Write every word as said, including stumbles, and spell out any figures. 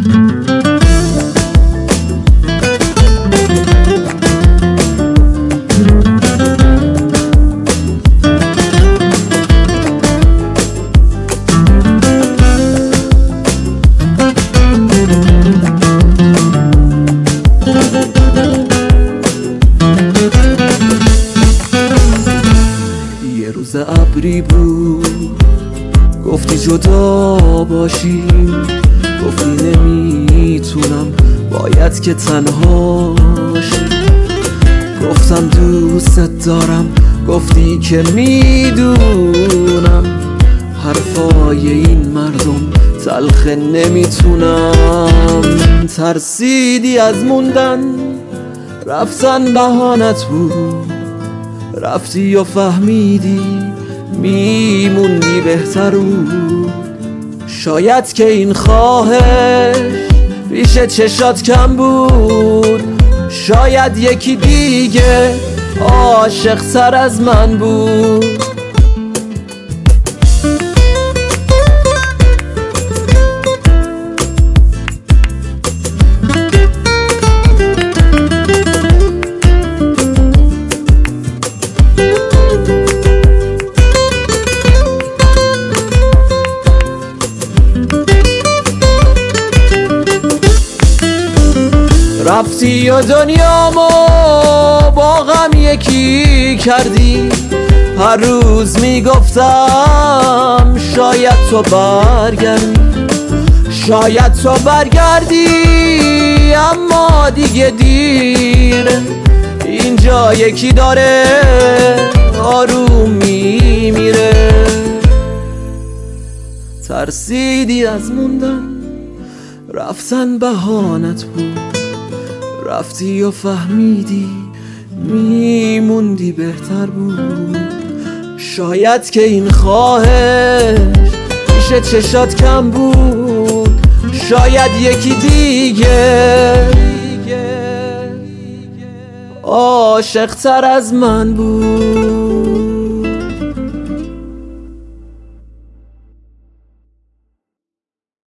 روز ابری بود گفتی جدا باشیم، گفتی نمیتونم باید که تنهاشی. گفتم دوست دارم، گفتی که میدونم حرفای این مردم تلخه نمیتونم. ترسیدی از موندن، رفتن بهانت بود، رفتی و فهمیدی میموندی بهتر بود. شاید که این خواهش پیش چشات کم بود، شاید یکی دیگه عاشق تر از من بود. رفتی و دنیامو با غم یکی کردی، هر روز میگفتم شاید تو برگردی، شاید تو برگردی، اما دیگه دیره. اینجا یکی داره آروم میمیره. ترسیدی از موندن، رفتن بهانت بود، رفتی و فهمیدی میموندی بهتر بود. شاید که این خواهش پیش چشات کم بود، شاید یکی دیگه عاشق تر از من بود.